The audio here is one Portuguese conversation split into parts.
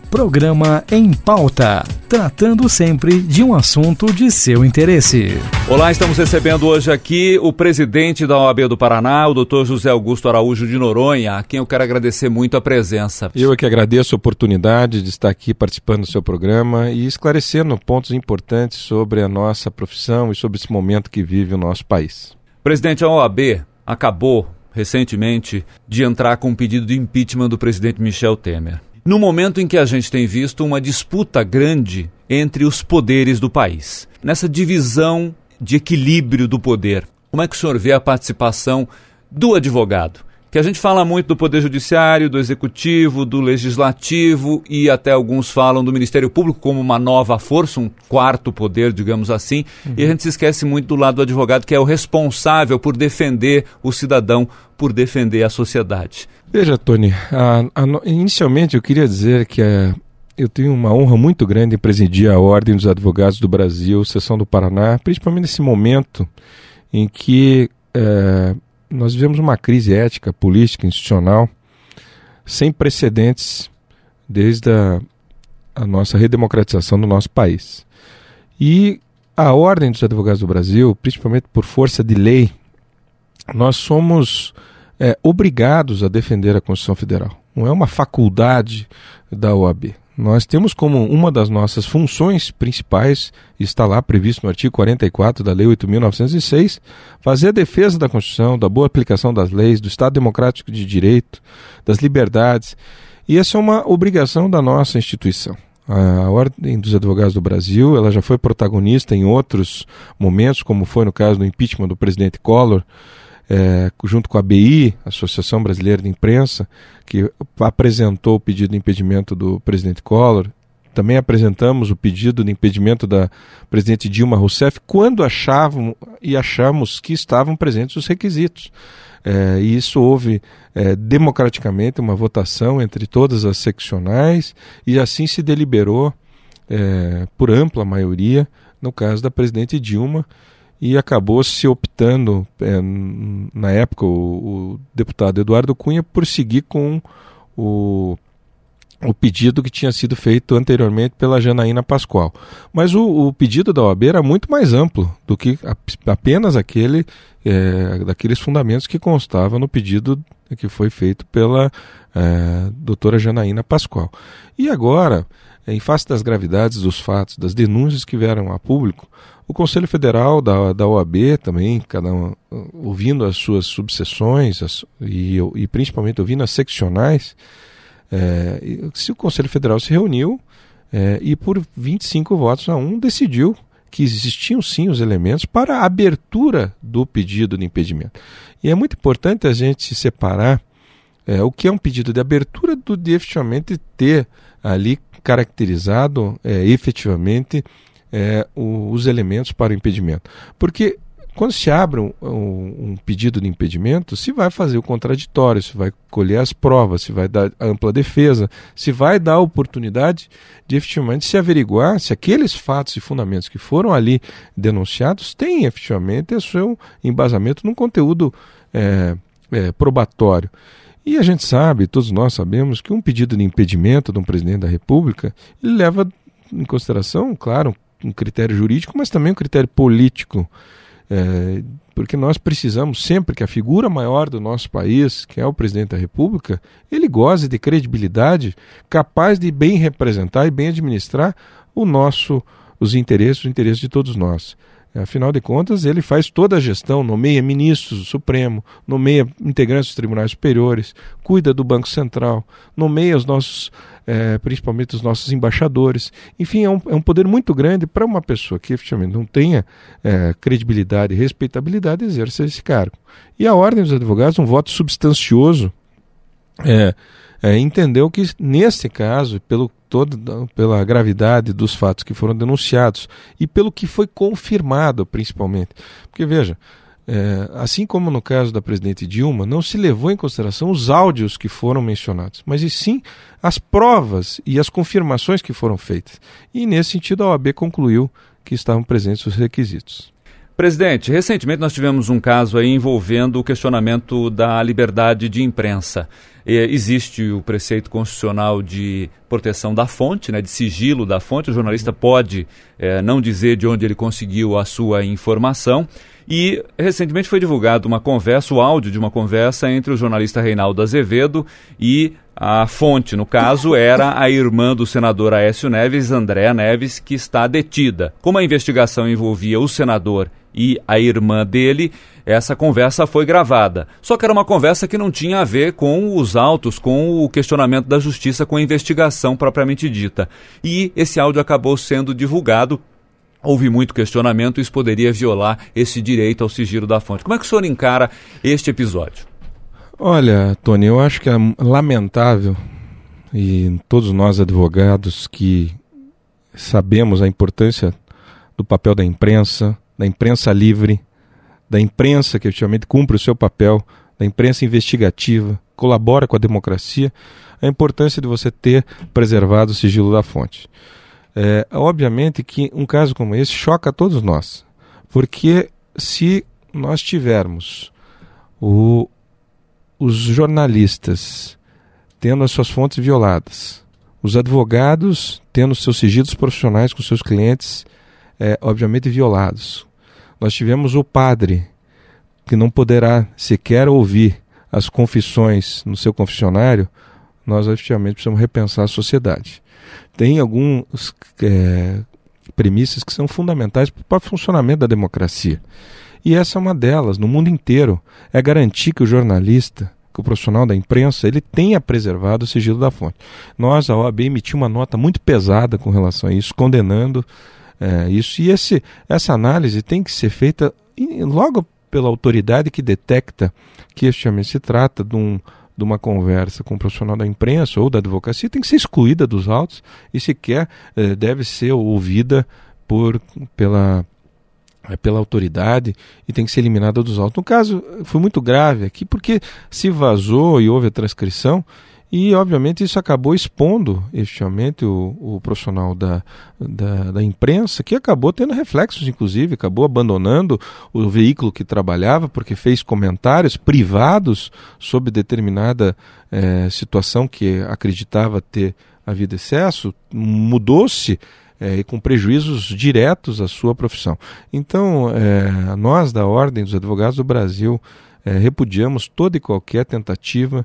Programa Em Pauta, tratando sempre de um assunto de seu interesse. Olá, estamos recebendo hoje aqui o presidente da OAB do Paraná, o Dr. José Augusto Araújo de Noronha, a quem eu quero agradecer muito a presença. Eu é que agradeço a oportunidade de estar aqui participando do seu programa e esclarecendo pontos importantes sobre a nossa profissão e sobre esse momento que vive o nosso país. Presidente, a OAB acabou recentemente de entrar com um pedido de impeachment do presidente Michel Temer. No momento em que a gente tem visto uma disputa grande entre os poderes do país, nessa divisão de equilíbrio do poder, como é que o senhor vê a participação do advogado? Que a gente fala muito do Poder Judiciário, do Executivo, do Legislativo e até alguns falam do Ministério Público como uma nova força, um quarto poder, digamos assim, e a gente se esquece muito do lado do advogado, que é o responsável por defender o cidadão, por defender a sociedade. Veja, Tony, inicialmente eu queria dizer que eu tenho uma honra muito grande em presidir a Ordem dos Advogados do Brasil, Seção do Paraná, principalmente nesse momento em que nós vivemos uma crise ética, política, institucional, sem precedentes desde a nossa redemocratização do nosso país. E a Ordem dos Advogados do Brasil, principalmente por força de lei, nós somos obrigados a defender a Constituição Federal. Não é uma faculdade da OAB. Nós temos como uma das nossas funções principais, está lá previsto no artigo 44 da Lei 8.906, fazer a defesa da Constituição, da boa aplicação das leis, do Estado Democrático de Direito, das liberdades. E essa é uma obrigação da nossa instituição. A Ordem dos Advogados do Brasil, ela já foi protagonista em outros momentos, como foi no caso do impeachment do presidente Collor, junto com a ABI, Associação Brasileira de Imprensa, que apresentou o pedido de impedimento do presidente Collor. Também apresentamos o pedido de impedimento da presidente Dilma Rousseff quando achamos que estavam presentes os requisitos. E isso houve democraticamente uma votação entre todas as seccionais e assim se deliberou por ampla maioria no caso da presidente Dilma. E acabou se optando, na época, o deputado Eduardo Cunha, por seguir com o pedido que tinha sido feito anteriormente pela Janaína Pascoal. Mas o pedido da OAB era muito mais amplo do que apenas daqueles fundamentos que constavam no pedido que foi feito pela doutora Janaína Pascoal. E agora, em face das gravidades dos fatos, das denúncias que vieram a público, o Conselho Federal da OAB também, cada um ouvindo as suas subseções e principalmente ouvindo as seccionais, o Conselho Federal se reuniu e por 25 votos a 1 decidiu que existiam sim os elementos para a abertura do pedido de impedimento. E é muito importante a gente separar o que é um pedido de abertura de efetivamente ter ali caracterizado efetivamente os elementos para o impedimento. Porque quando se abre um pedido de impedimento, se vai fazer o contraditório, se vai colher as provas, se vai dar ampla defesa, se vai dar a oportunidade de efetivamente se averiguar se aqueles fatos e fundamentos que foram ali denunciados têm efetivamente o seu embasamento num conteúdo probatório. E a gente sabe, todos nós sabemos, que um pedido de impedimento de um presidente da República ele leva em consideração, claro, um critério jurídico, mas também um critério político, porque nós precisamos sempre que a figura maior do nosso país, que é o presidente da República, ele goze de credibilidade, capaz de bem representar e bem administrar os interesses de todos nós. Afinal de contas, ele faz toda a gestão, nomeia ministros do Supremo, nomeia integrantes dos tribunais superiores, cuida do Banco Central, nomeia principalmente os nossos embaixadores. Enfim, é um poder muito grande para uma pessoa que efetivamente não tenha credibilidade e respeitabilidade exercer esse cargo. E a Ordem dos Advogados, um voto substancioso, entendeu que nesse caso, pela gravidade dos fatos que foram denunciados e pelo que foi confirmado principalmente, porque veja, assim como no caso da presidente Dilma, não se levou em consideração os áudios que foram mencionados, mas e sim as provas e as confirmações que foram feitas. E nesse sentido a OAB concluiu que estavam presentes os requisitos. Presidente, recentemente nós tivemos um caso aí envolvendo o questionamento da liberdade de imprensa. Existe o preceito constitucional de proteção da fonte, né, de sigilo da fonte. O jornalista pode não dizer de onde ele conseguiu a sua informação. E recentemente foi divulgado uma conversa, o áudio de uma conversa entre o jornalista Reinaldo Azevedo e a fonte. No caso, era a irmã do senador Aécio Neves, Andréa Neves, que está detida. Como a investigação envolvia o senador e a irmã dele, essa conversa foi gravada. Só que era uma conversa que não tinha a ver com os autos, com o questionamento da justiça, com a investigação propriamente dita. E esse áudio acabou sendo divulgado. Houve muito questionamento, isso poderia violar esse direito ao sigilo da fonte. Como é que o senhor encara este episódio? Olha, Tony, eu acho que é lamentável, e todos nós advogados que sabemos a importância do papel da imprensa livre, da imprensa que efetivamente cumpre o seu papel, da imprensa investigativa, colabora com a democracia, a importância de você ter preservado o sigilo da fonte. Obviamente que um caso como esse choca a todos nós, porque se nós tivermos os jornalistas tendo as suas fontes violadas, os advogados tendo seus sigilos profissionais com seus clientes obviamente violados, nós tivemos o padre que não poderá sequer ouvir as confissões no seu confessionário, nós efetivamente precisamos repensar a sociedade. Tem algumas premissas que são fundamentais para o funcionamento da democracia. E essa é uma delas, no mundo inteiro, é garantir que o jornalista, que o profissional da imprensa, ele tenha preservado o sigilo da fonte. Nós, a OAB, emitiu uma nota muito pesada com relação a isso, condenando isso. E essa análise tem que ser feita logo pela autoridade que detecta que efetivamente se trata de uma conversa com um profissional da imprensa ou da advocacia, tem que ser excluída dos autos e sequer deve ser ouvida pela autoridade e tem que ser eliminada dos autos. No caso, foi muito grave aqui porque se vazou e houve a transcrição e, obviamente, isso acabou expondo efetivamente o profissional da imprensa, que acabou tendo reflexos, inclusive, acabou abandonando o veículo que trabalhava porque fez comentários privados sobre determinada situação que acreditava ter havido excesso, mudou-se com prejuízos diretos à sua profissão. Então, nós da Ordem dos Advogados do Brasil repudiamos toda e qualquer tentativa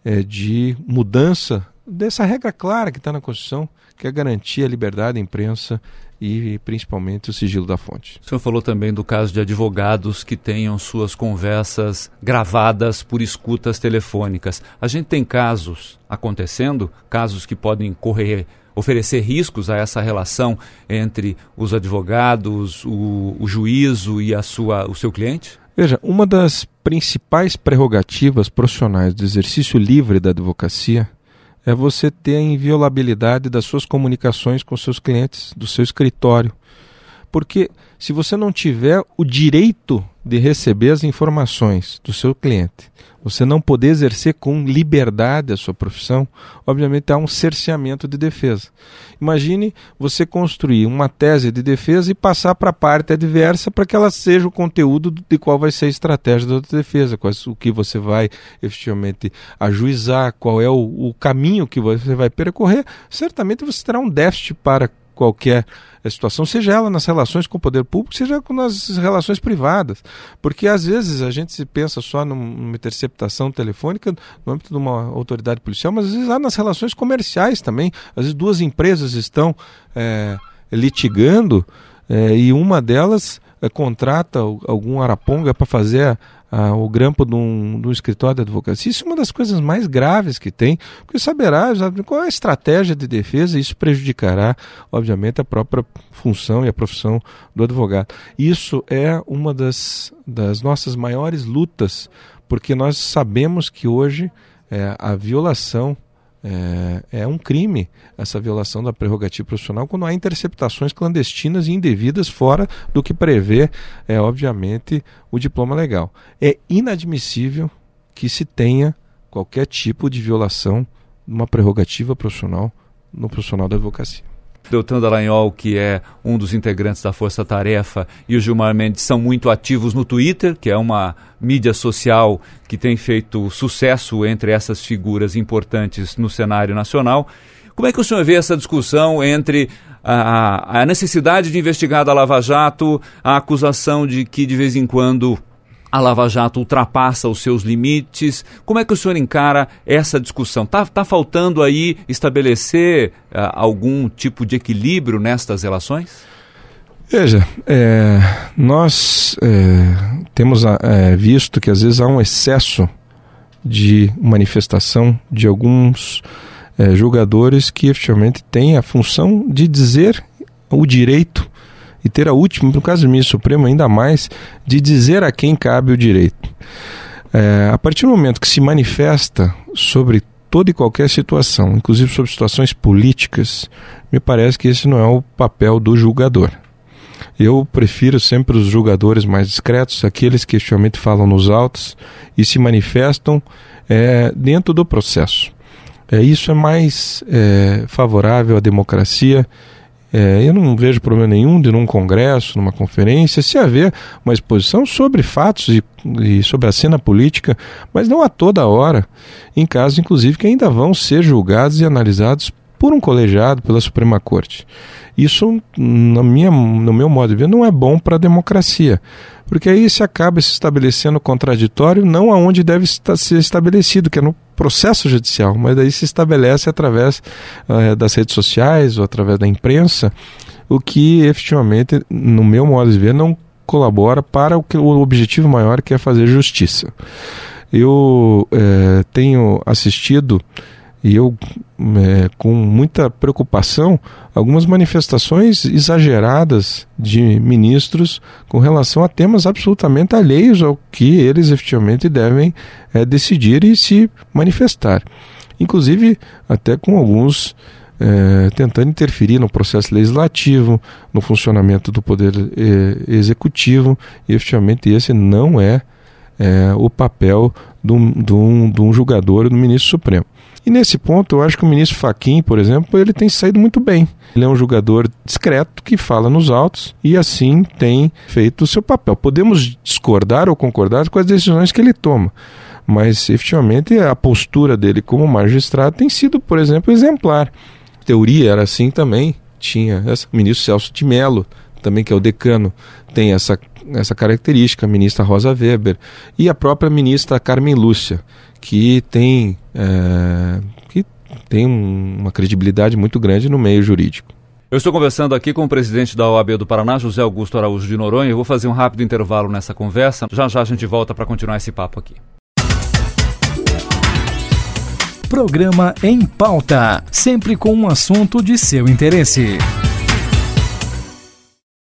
de mudança dessa regra clara que está na Constituição, que é garantir a liberdade da imprensa e principalmente o sigilo da fonte. O senhor falou também do caso de advogados que tenham suas conversas gravadas por escutas telefônicas. A gente tem casos acontecendo, casos que podem oferecer riscos a essa relação entre os advogados, o juízo e o seu cliente? Veja, uma das principais prerrogativas profissionais do exercício livre da advocacia é você ter a inviolabilidade das suas comunicações com seus clientes, do seu escritório. Porque se você não tiver o direito de receber as informações do seu cliente, você não poder exercer com liberdade a sua profissão, obviamente há um cerceamento de defesa. Imagine você construir uma tese de defesa e passar para a parte adversa para que ela seja o conteúdo de qual vai ser a estratégia da defesa, o que você vai efetivamente ajuizar, qual é o caminho que você vai percorrer. Certamente você terá um déficit para qualquer situação, seja ela nas relações com o poder público, seja nas relações privadas, porque às vezes a gente se pensa só numa interceptação telefônica no âmbito de uma autoridade policial, mas às vezes há nas relações comerciais também, às vezes duas empresas estão litigando e uma delas contrata algum araponga para fazer o grampo de um escritório de advocacia. Isso é uma das coisas mais graves que tem, porque saberá qual é a estratégia de defesa e isso prejudicará, obviamente, a própria função e a profissão do advogado. Isso é uma das nossas maiores lutas, porque nós sabemos que hoje a violação é um crime, essa violação da prerrogativa profissional, quando há interceptações clandestinas e indevidas fora do que prevê, obviamente, o diploma legal. É inadmissível que se tenha qualquer tipo de violação de uma prerrogativa profissional no profissional da advocacia. Deltan Dallagnol, que é um dos integrantes da Força Tarefa, e o Gilmar Mendes são muito ativos no Twitter, que é uma mídia social que tem feito sucesso entre essas figuras importantes no cenário nacional. Como é que o senhor vê essa discussão entre a necessidade de investigar a Lava Jato, a acusação de que de vez em quando a Lava Jato ultrapassa os seus limites? Como é que o senhor encara essa discussão? Tá faltando aí estabelecer algum tipo de equilíbrio nestas relações? Veja, nós temos visto que às vezes há um excesso de manifestação de alguns julgadores que efetivamente têm a função de dizer o direito e ter a última, no caso do ministro Supremo ainda mais, de dizer a quem cabe o direito. A partir do momento que se manifesta sobre toda e qualquer situação, inclusive sobre situações políticas, me parece que esse não é o papel do julgador. Eu prefiro sempre os julgadores mais discretos, aqueles que efetivamente falam nos autos e se manifestam dentro do processo. Isso é mais favorável à democracia. Eu não vejo problema nenhum de num congresso, numa conferência, se haver uma exposição sobre fatos e sobre a cena política, mas não a toda hora, em casos inclusive que ainda vão ser julgados e analisados por um colegiado, pela Suprema Corte. Isso, no meu modo de ver, não é bom para a democracia, porque aí se acaba se estabelecendo contraditório não aonde deve ser estabelecido, que é no processo judicial, mas daí se estabelece através das redes sociais ou através da imprensa, o que efetivamente, no meu modo de ver, não colabora para o objetivo maior, que é fazer justiça. Eu tenho assistido, e eu, com muita preocupação, algumas manifestações exageradas de ministros com relação a temas absolutamente alheios ao que eles efetivamente devem decidir e se manifestar. Inclusive, até com alguns tentando interferir no processo legislativo, no funcionamento do poder executivo, e efetivamente esse não é o papel de um julgador, do ministro Supremo. E nesse ponto, eu acho que o ministro Fachin, por exemplo, ele tem saído muito bem. Ele é um julgador discreto que fala nos autos e assim tem feito o seu papel. Podemos discordar ou concordar com as decisões que ele toma, mas efetivamente a postura dele como magistrado tem sido, por exemplo, exemplar. A teoria era assim também. O ministro Celso de Mello, também, que é o decano, tem essa característica, a ministra Rosa Weber e a própria ministra Carmen Lúcia, que tem uma credibilidade muito grande no meio jurídico. Eu estou conversando aqui com o presidente da OAB do Paraná, José Augusto Araújo de Noronha. Eu vou fazer um rápido intervalo nessa conversa. Já já a gente volta para continuar esse papo aqui. Programa Em Pauta, sempre com um assunto de seu interesse.